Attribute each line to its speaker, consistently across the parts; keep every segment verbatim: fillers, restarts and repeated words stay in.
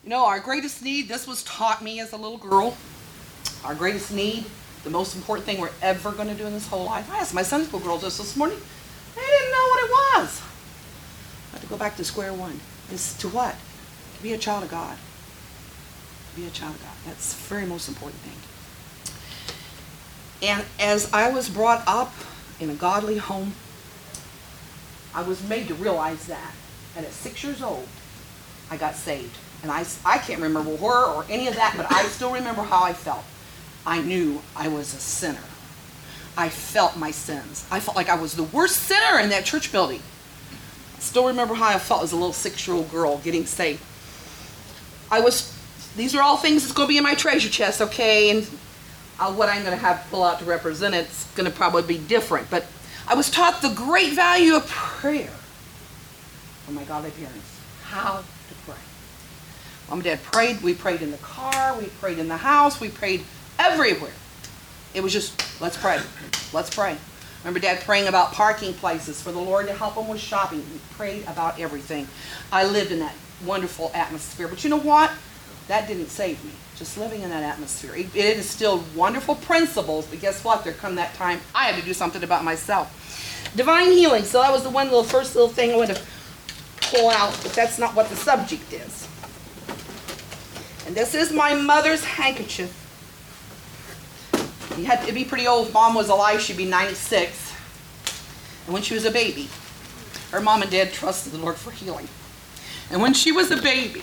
Speaker 1: You know, our greatest need, this was taught me as a little girl. Our greatest need, the most important thing we're ever going to do in this whole life. I asked my Sunday school girls this this morning. They didn't know what it was. I had to go back to square one. Is to what? To be a child of God. To be a child of God. That's the very most important thing. And as I was brought up in a godly home, I was made to realize that. And at six years old, I got saved. And I, I can't remember where or any of that, but I still remember how I felt. I knew I was a sinner. I felt my sins. I felt like I was the worst sinner in that church building. I still remember how I felt as a little six-year-old girl getting saved. I was, these are all things that's going to be in my treasure chest, okay? And uh, what I'm going to have to pull out to represent it's going to probably be different. But I was taught the great value of prayer from my godly parents. How to pray. Mom and Dad prayed. We prayed in the car. We prayed in the house. We prayed everywhere. It was just, let's pray. Let's pray. Remember Dad praying about parking places for the Lord to help him with shopping. We prayed about everything. I lived in that wonderful atmosphere. But you know what? That didn't save me. Just living in that atmosphere. It, it instilled wonderful principles. But guess what? There come that time I had to do something about myself. Divine healing. So that was the one little first little thing I wanted to pull out. But that's not what the subject is. And this is my mother's handkerchief. You had to be pretty old. If Mom was alive, she'd be ninety-six. And when she was a baby, her mom and dad trusted the Lord for healing. And when she was a baby,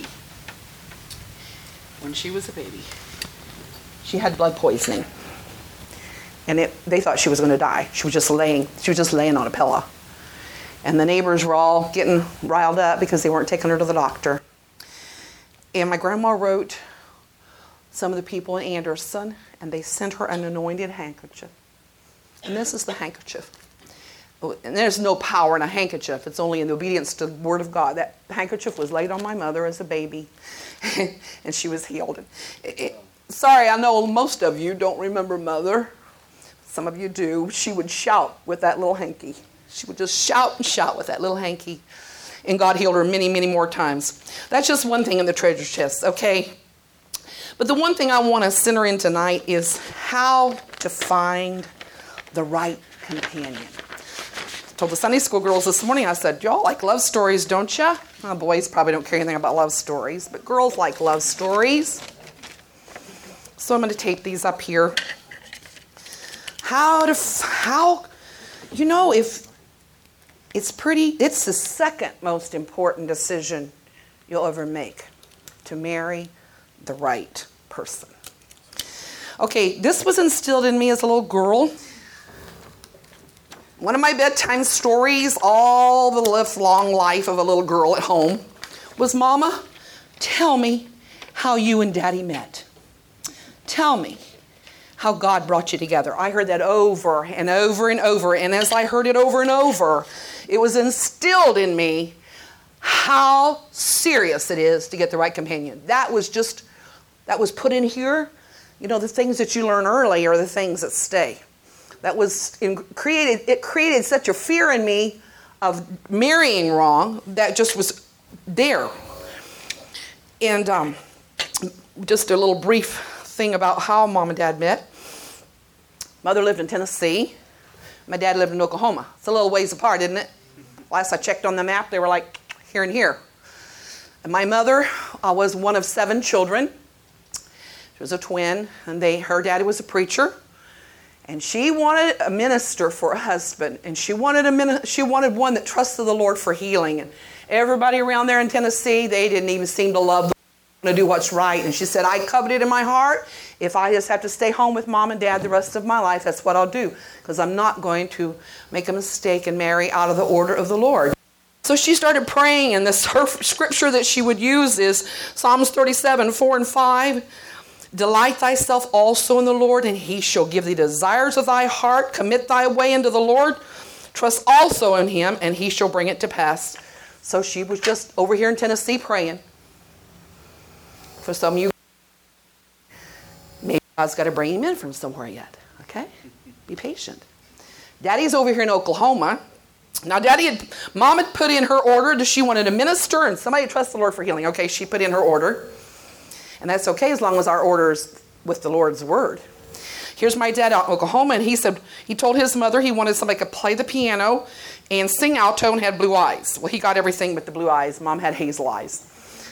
Speaker 1: when she was a baby, she had blood poisoning. And it, they thought she was going to die. She was just laying, she was just laying on a pillow. And the neighbors were all getting riled up because they weren't taking her to the doctor. And my grandma wrote some of the people in Anderson, and they sent her an anointed handkerchief. And this is the handkerchief. And there's no power in a handkerchief. It's only in the obedience to the Word of God. That handkerchief was laid on my mother as a baby, and she was healed. It, it, sorry, I know most of you don't remember Mother. Some of you do. She would shout with that little hanky. She would just shout and shout with that little hanky. And God healed her many, many more times. That's just one thing in the treasure chest, okay? But the one thing I want to center in tonight is how to find the right companion. I told the Sunday school girls this morning, I said, y'all like love stories, don't you? Oh, boys probably don't care anything about love stories, but girls like love stories. So I'm going to tape these up here. How to, how, you know, if it's pretty, it's the second most important decision you'll ever make, to marry the right person. Okay, this was instilled in me as a little girl. One of my bedtime stories, all the lifelong life of a little girl at home, was, Mama, tell me how you and Daddy met. Tell me how God brought you together. I heard that over and over and over, and as I heard it over and over, it was instilled in me how serious it is to get the right companion. That was just, that was put in here. You know, the things that you learn early are the things that stay. That was in, created, it created such a fear in me of marrying wrong that just was there. And um, just a little brief thing about how Mom and Dad met. Mother lived in Tennessee. My dad lived in Oklahoma. It's a little ways apart, isn't it? Last I checked on the map, they were like here and here. And my mother uh, was one of seven children. She was a twin, and they, her daddy was a preacher. And she wanted a minister for a husband, and she wanted a mini- she wanted one that trusted the Lord for healing. And everybody around there in Tennessee, they didn't even seem to love the Lord, to do what's right. And she said, I coveted in my heart, if I just have to stay home with Mom and Dad the rest of my life, that's what I'll do, because I'm not going to make a mistake and marry out of the order of the Lord. So she started praying, and this her scripture that she would use is Psalms thirty-seven, four and five. Delight thyself also in the Lord, and he shall give thee desires of thy heart. Commit thy way unto the Lord. Trust also in him, and he shall bring it to pass. So she was just over here in Tennessee praying. For some of you, maybe God's got to bring him in from somewhere yet. Okay? Be patient. Daddy's over here in Oklahoma. Now, Daddy had, Mom had put in her order that she wanted a minister and somebody to trust the Lord for healing. Okay, she put in her order. And that's okay as long as our order's with the Lord's word. Here's my dad out in Oklahoma, and he said, he told his mother he wanted somebody who could play the piano and sing alto and had blue eyes. Well, he got everything but the blue eyes. Mom had hazel eyes.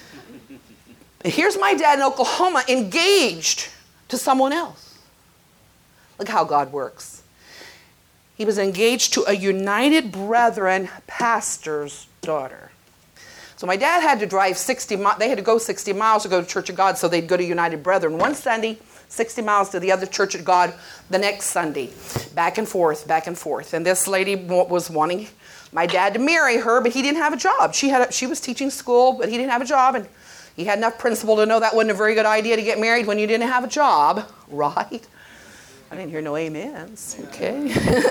Speaker 1: Here's my dad in Oklahoma engaged to someone else. Look how God works. He was engaged to a United Brethren pastor's daughter. So my dad had to drive sixty miles. They had to go sixty miles to go to Church of God, so they'd go to United Brethren one Sunday, sixty miles to the other Church of God the next Sunday. Back and forth, back and forth. And this lady was wanting my dad to marry her, but he didn't have a job. She had a, she was teaching school, but he didn't have a job, and he had enough principle to know that wasn't a very good idea to get married when you didn't have a job, right? I didn't hear no amens, okay?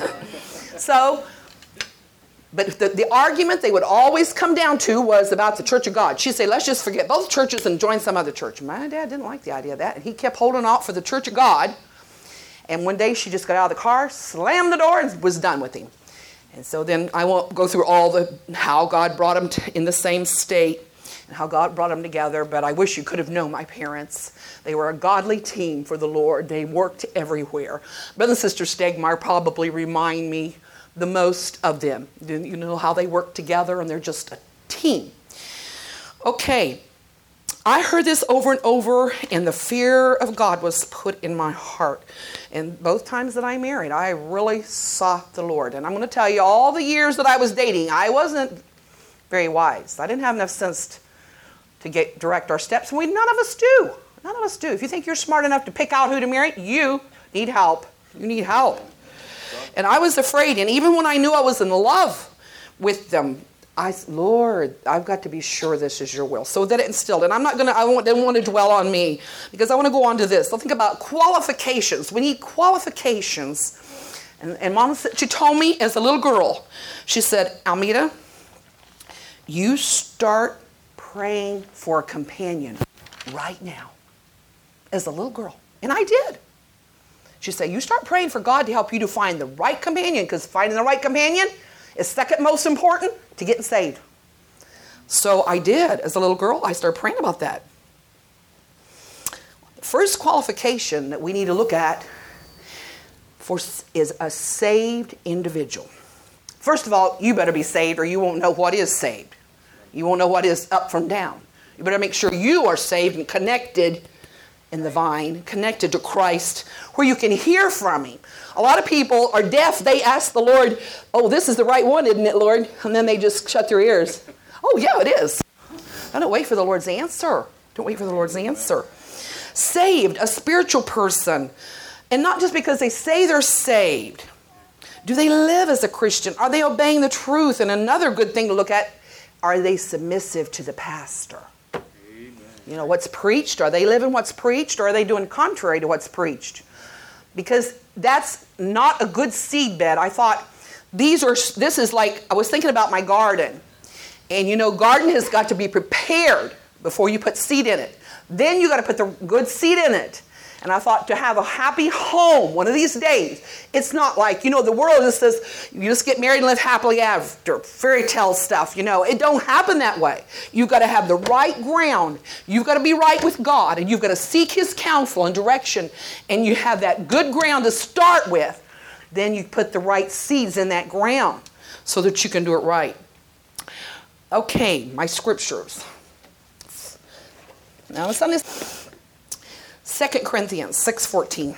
Speaker 1: So, but the, the argument they would always come down to was about the Church of God. She'd say, let's just forget both churches and join some other church. My dad didn't like the idea of that, and he kept holding out for the Church of God. And one day she just got out of the car, slammed the door, and was done with him. And so then I won't go through all the how God brought them to, in the same state and how God brought them together, but I wish you could have known my parents. They were a godly team for the Lord. They worked everywhere. Brother and Sister Stegmeyer probably remind me the most of them. You know how they work together, and they're just a team. Okay, I heard this over and over, and the fear of God was put in my heart. And both times that I married, I really sought the Lord. And I'm going to tell you, all the years that I was dating, I wasn't very wise. I didn't have enough sense to get direct our steps, and we none of us do. None of us do. If you think you're smart enough to pick out who to marry, you need help. You need help. And I was afraid, and even when I knew I was in love with them, I said, Lord, I've got to be sure this is your will. So that it instilled. And I'm not going to, I don't want to dwell on me, because I want to go on to this. Let's think about qualifications. We need qualifications. And, and Mom said, she told me as a little girl, she said, Almeda, you start praying for a companion right now. As a little girl. And I did. She said, you start praying for God to help you to find the right companion, because finding the right companion is second most important to getting saved. So I did. As a little girl, I started praying about that. The first qualification that we need to look at for is a saved individual. First of all, you better be saved, or you won't know what is saved. You won't know what is up from down. You better make sure you are saved and connected in the vine, connected to Christ, where you can hear from him. A lot of people are deaf. They ask the Lord, oh, this is the right one, isn't it, Lord? And then they just shut their ears. Oh, yeah, it is. I don't wait for the Lord's answer. Don't wait for the Lord's answer. Saved, a spiritual person. And not just because they say they're saved. Do they live as a Christian? Are they obeying the truth? And another good thing to look at, are they submissive to the pastor? You know, what's preached? Are they living what's preached, or are they doing contrary to what's preached? Because that's not a good seed bed. I thought, these are, this is like, I was thinking about my garden. And you know, garden has got to be prepared before you put seed in it. Then you got to put the good seed in it. And I thought, to have a happy home one of these days, it's not like, you know, the world just says, you just get married and live happily after, fairy tale stuff, you know. It don't happen that way. You've got to have the right ground. You've got to be right with God, and you've got to seek his counsel and direction, and you have that good ground to start with. Then you put the right seeds in that ground so that you can do it right. Okay, my scriptures. Now it's on this. Second Corinthians six fourteen.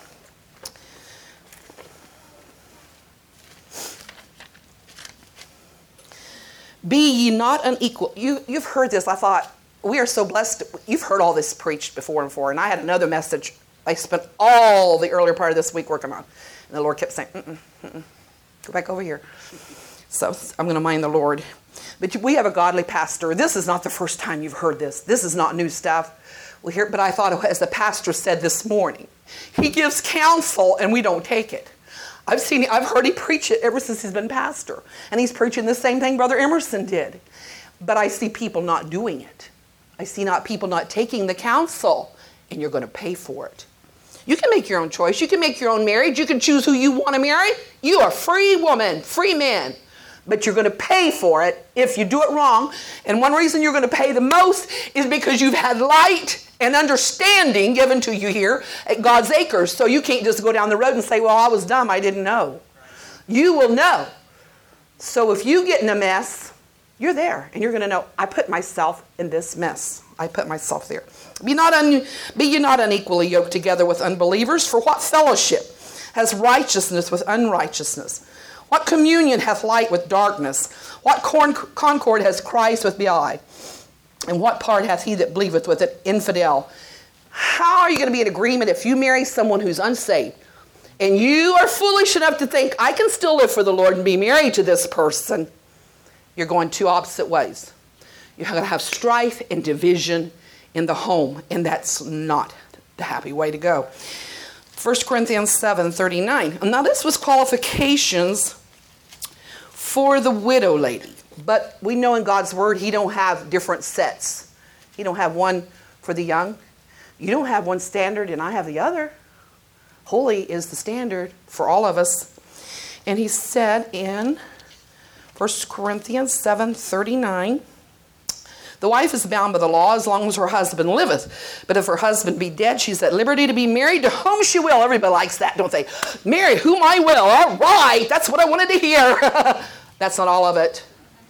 Speaker 1: Be ye not unequal. You, you've heard this. I thought, we are so blessed. You've heard all this preached before and before. And I had another message I spent all the earlier part of this week working on. And the Lord kept saying, mm-mm, mm-mm, go back over here. So I'm going to mind the Lord. But we have a godly pastor. This is not the first time you've heard this. This is not new stuff. We hear, but I thought, as the pastor said this morning, he gives counsel and we don't take it. I've seen, I've heard he preach it ever since he's been pastor. And he's preaching the same thing Brother Emerson did. But I see people not doing it. I see not people not taking the counsel, and you're going to pay for it. You can make your own choice. You can make your own marriage. You can choose who you want to marry. You are free woman, free man. but you're going to pay for it if you do it wrong. And one reason you're going to pay the most is because you've had light and understanding given to you here at God's Acres. So you can't just go down the road and say, well, I was dumb, I didn't know. You will know. So if you get in a mess, you're there, and you're going to know, I put myself in this mess. I put myself there. Be not un, be ye not unequally yoked together with unbelievers, for what fellowship has righteousness with unrighteousness? What communion hath light with darkness? What concord has Christ with Belial? And what part hath he that believeth with an infidel? How are you going to be in agreement if you marry someone who's unsaved, and you are foolish enough to think, I can still live for the Lord and be married to this person? You're going two opposite ways. You're going to have strife and division in the home, and that's not the happy way to go. First Corinthians seven thirty-nine. Now this was qualifications for the widow lady. But we know in God's word, he don't have different sets. He don't have one for the young. You don't have one standard and I have the other. Holy is the standard for all of us. And he said in First Corinthians seven thirty-nine, the wife is bound by the law as long as her husband liveth. But if her husband be dead, she's at liberty to be married to whom she will. Everybody likes that, don't they? Marry whom I will. All right, that's what I wanted to hear. That's not all of it.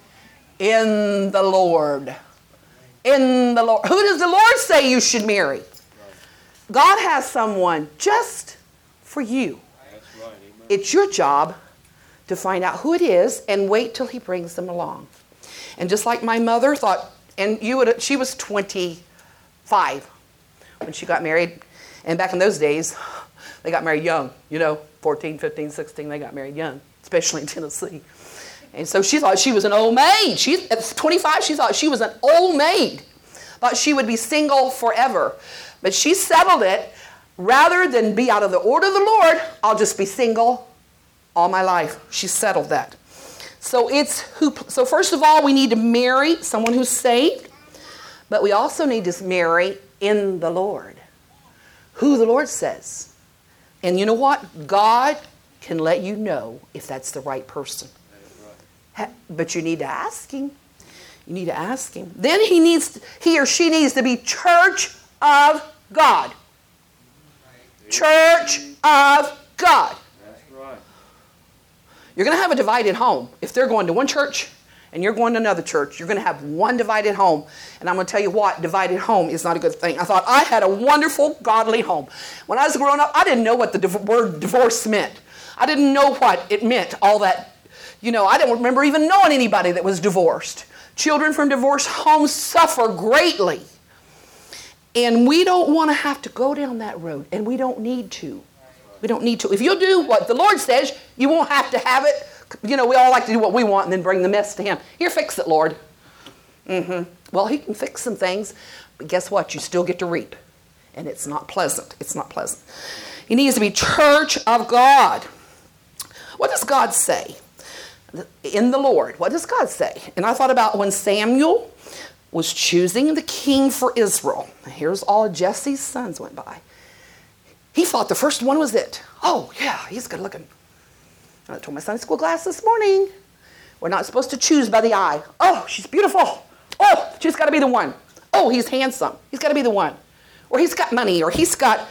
Speaker 1: In the Lord. In the Lord. Who does the Lord say you should marry? God has someone just for you. It's your job to find out who it is and wait till he brings them along. And just like my mother thought, and you would, she was twenty-five when she got married. And back in those days, they got married young. You know, fourteen, fifteen, sixteen, they got married young, especially in Tennessee. And so she thought she was an old maid. She, at twenty-five, she thought she was an old maid. Thought she would be single forever. But she settled it. Rather than be out of the order of the Lord, I'll just be single all my life. She settled that. So it's who. So first of all, we need to marry someone who's saved. But we also need to marry in the Lord. Who the Lord says. And you know what? God can let you know if that's the right person. But you need to ask him. You need to ask him. Then he needs, he or she needs to be church of God. Church of God.
Speaker 2: That's right.
Speaker 1: You're going to have a divided home. If they're going to one church and you're going to another church, you're going to have one divided home. And I'm going to tell you what, divided home is not a good thing. I thought I had a wonderful, godly home. When I was growing up, I didn't know what the div- word divorce meant. I didn't know what it meant, all that. You know, I don't remember even knowing anybody that was divorced. Children from divorced homes suffer greatly. And we don't want to have to go down that road. And we don't need to. We don't need to. If you'll do what the Lord says, you won't have to have it. You know, we all like to do what we want and then bring the mess to him. Here, fix it, Lord. Mm-hmm. Well, he can fix some things. But guess what? You still get to reap. And it's not pleasant. It's not pleasant. He needs to be church of God. What does God say? In the Lord. What does God say? And I thought about when Samuel was choosing the king for Israel. Here's all Jesse's sons went by. He thought the first one was it. Oh, yeah, he's good looking. I told my Sunday school class this morning, we're not supposed to choose by the eye. Oh, she's beautiful. Oh, she's got to be the one. Oh, he's handsome. He's got to be the one. Or he's got money. Or he's got,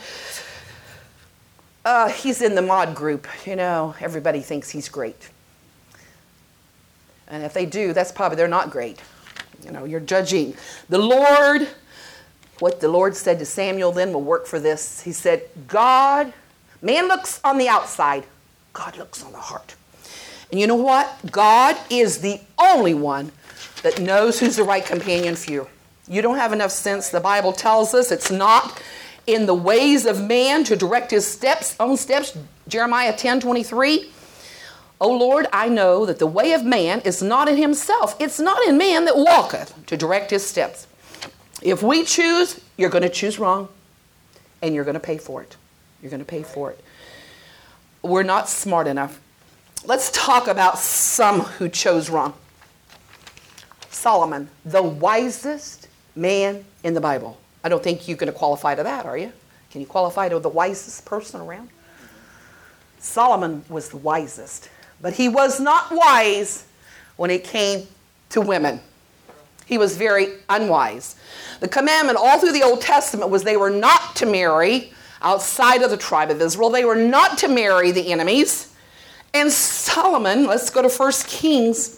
Speaker 1: uh, he's in the mod group. You know, everybody thinks he's great. And if they do, that's probably, they're not great. You know, you're judging. The Lord, what the Lord said to Samuel then will work for this. He said, God, man looks on the outside. God looks on the heart. And you know what? God is the only one that knows who's the right companion for you. You don't have enough sense. The Bible tells us it's not in the ways of man to direct his steps, own steps. Jeremiah ten twenty-three. O Lord, I know that the way of man is not in himself. It's not in man that walketh to direct his steps. If we choose, you're going to choose wrong. And you're going to pay for it. You're going to pay for it. We're not smart enough. Let's talk about some who chose wrong. Solomon, the wisest man in the Bible. I don't think you're going to qualify to that, are you? Can you qualify to the wisest person around? Solomon was the wisest. But he was not wise when it came to women. He was very unwise. The commandment all through the Old Testament was they were not to marry outside of the tribe of Israel. They were not to marry the enemies. And Solomon, let's go to First Kings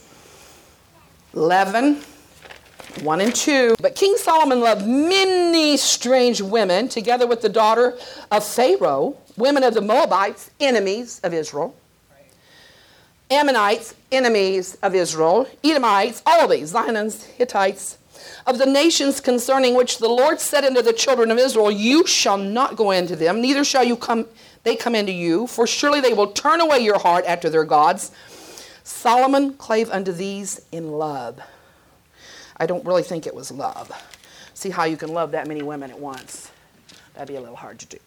Speaker 1: eleven, one and two. But King Solomon loved many strange women, together with the daughter of Pharaoh, women of the Moabites, enemies of Israel. Ammonites, enemies of Israel. Edomites, all these, Zionites, Hittites, of the nations concerning which the Lord said unto the children of Israel, you shall not go into them, neither shall you come, they come into you, for surely they will turn away your heart after their gods. Solomon clave unto these in love. I don't really think it was love. See how you can love that many women at once. That'd be a little hard to do.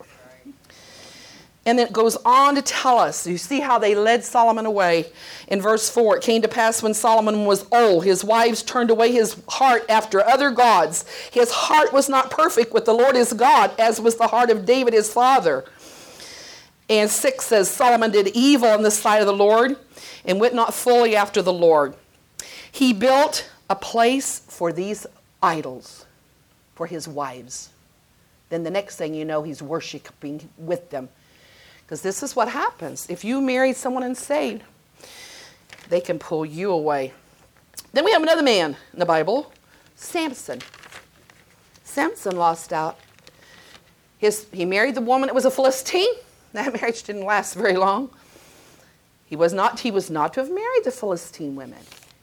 Speaker 1: And then it goes on to tell us, you see how they led Solomon away. In verse four, it came to pass when Solomon was old, his wives turned away his heart after other gods. His heart was not perfect with the Lord his God, as was the heart of David his father. And six says, Solomon did evil in the sight of the Lord, and went not fully after the Lord. He built a place for these idols, for his wives. Then the next thing you know, he's worshiping with them. Because this is what happens. If you marry someone unsaved, they can pull you away. Then we have another man in the Bible, Samson. Samson lost out. His, he married the woman that was a Philistine. That marriage didn't last very long. He was not, he was not to have married the Philistine women.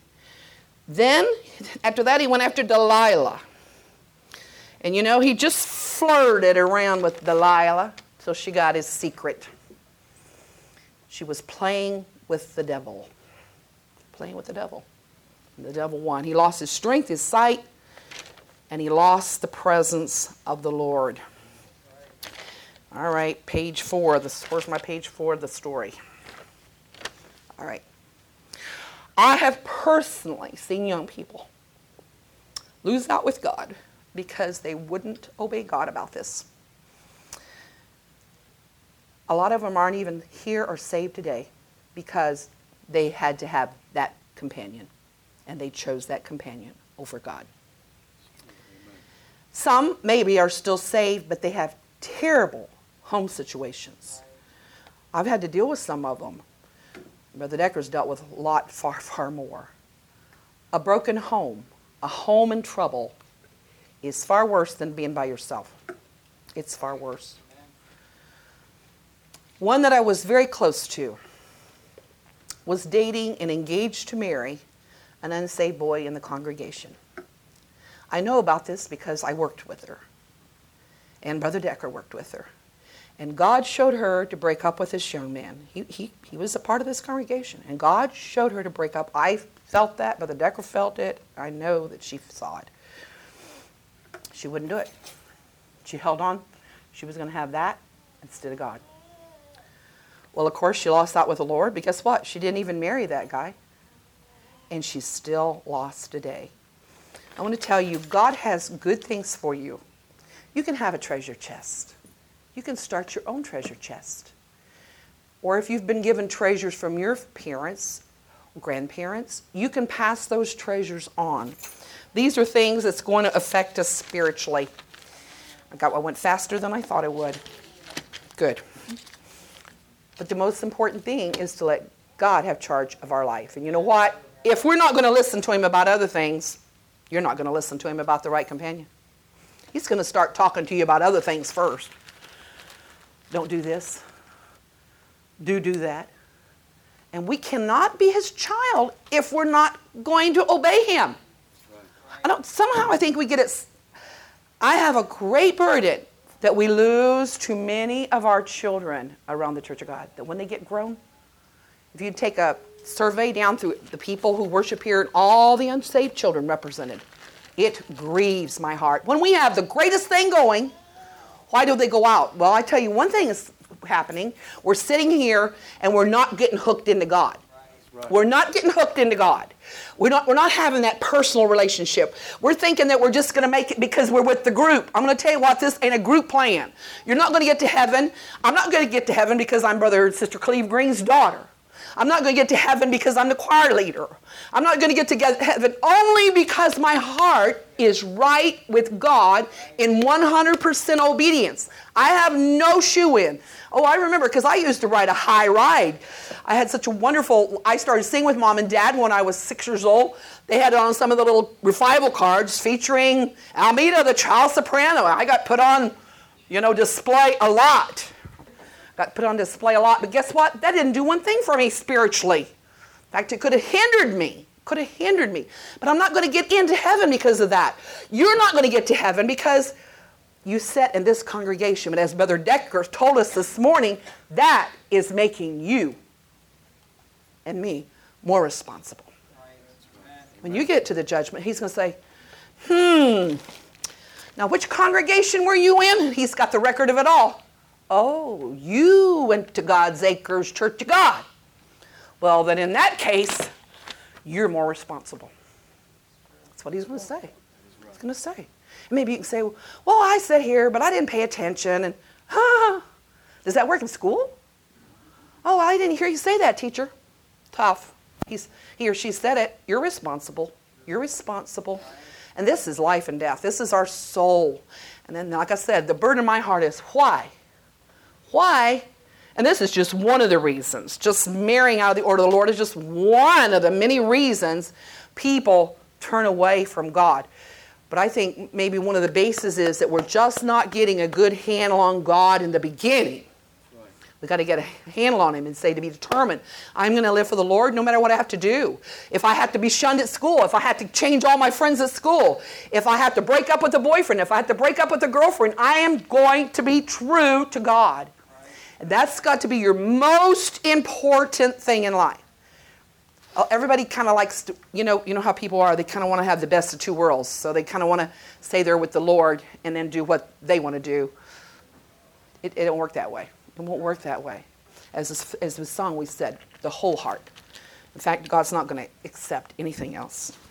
Speaker 1: Then, after that, he went after Delilah. And you know, he just flirted around with Delilah, so she got his secret. She was playing with the devil. Playing with the devil. And the devil won. He lost his strength, his sight, and he lost the presence of the Lord. All right, page four. This, where's my page four of the story? All right. I have personally seen young people lose out with God because they wouldn't obey God about this. A lot of them aren't even here or saved today because they had to have that companion, and they chose that companion over God. Amen. Some maybe are still saved, but they have terrible home situations. I've had to deal with some of them. Brother Decker's dealt with a lot, far, far more. A broken home, a home in trouble, is far worse than being by yourself. It's far worse. One that I was very close to was dating and engaged to marry an unsaved boy in the congregation. I know about this because I worked with her, and Brother Decker worked with her. And God showed her to break up with this young man. He, he, he was a part of this congregation, and God showed her to break up. I felt that. Brother Decker felt it. I know that she saw it. She wouldn't do it. She held on. She was going to have that instead of God. Well, of course, she lost out with the Lord, but guess what? She didn't even marry that guy. And she's still lost today. I want to tell you, God has good things for you. You can have a treasure chest. You can start your own treasure chest. Or if you've been given treasures from your parents, grandparents, you can pass those treasures on. These are things that's going to affect us spiritually. I got I went faster than I thought it would. Good. But the most important thing is to let God have charge of our life. And you know what? If we're not going to listen to him about other things, you're not going to listen to him about the right companion. He's going to start talking to you about other things first. Don't do this. Do do that. And we cannot be his child if we're not going to obey him. I don't, somehow I think we get it. I have a great burden that we lose too many of our children around the Church of God. That when they get grown, if you take a survey down through the people who worship here and all the unsaved children represented, it grieves my heart. When we have the greatest thing going, why do they go out? Well, I tell you, one thing is happening. We're sitting here and we're not getting hooked into God. Right. We're not getting hooked into God. We're not, we're not having that personal relationship. We're thinking that we're just going to make it because we're with the group. I'm going to tell you what, this ain't a group plan. You're not going to get to heaven. I'm not going to get to heaven because I'm Brother and Sister Cleve Green's daughter. I'm not going to get to heaven because I'm the choir leader. I'm not going to get to get heaven only because my heart is right with God in one hundred percent obedience. I have no shoe in. Oh, I remember because I used to ride a high ride. I had such a wonderful, I started singing with Mom and Dad when I was six years old. They had it on some of the little revival cards featuring Almeida, the child soprano. I got put on, you know, display a lot. Got put on display a lot. But guess what? That didn't do one thing for me spiritually. In fact, it could have hindered me. Could have hindered me. But I'm not going to get into heaven because of that. You're not going to get to heaven because you sat in this congregation. But as Brother Decker told us this morning, that is making you and me more responsible. When you get to the judgment, he's going to say, hmm, now which congregation were you in? He's got the record of it all. Oh, you went to God's Acres Church of God. Well, then in that case, you're more responsible. That's what he's going to say. He's going to say. And maybe you can say, well, I sat here, but I didn't pay attention. And, huh, does that work in school? Oh, I didn't hear you say that, teacher. Tough. He's, he or she said it. You're responsible. You're responsible. And this is life and death. This is our soul. And then, like I said, the burden of my heart is why? Why? And this is just one of the reasons. Just marrying out of the order of the Lord is just one of the many reasons people turn away from God. But I think maybe one of the bases is that we're just not getting a good handle on God in the beginning. We've got to get a handle on him and say to be determined, I'm going to live for the Lord no matter what I have to do. If I have to be shunned at school, if I have to change all my friends at school, if I have to break up with a boyfriend, if I have to break up with a girlfriend, I am going to be true to God. And that's got to be your most important thing in life. Everybody kind of likes to, you know, you know how people are. They kind of want to have the best of two worlds. So they kind of want to stay there with the Lord and then do what they want to do. It, it don't work that way. It won't work that way. As this, as the song we said, the whole heart. In fact, God's not going to accept anything else.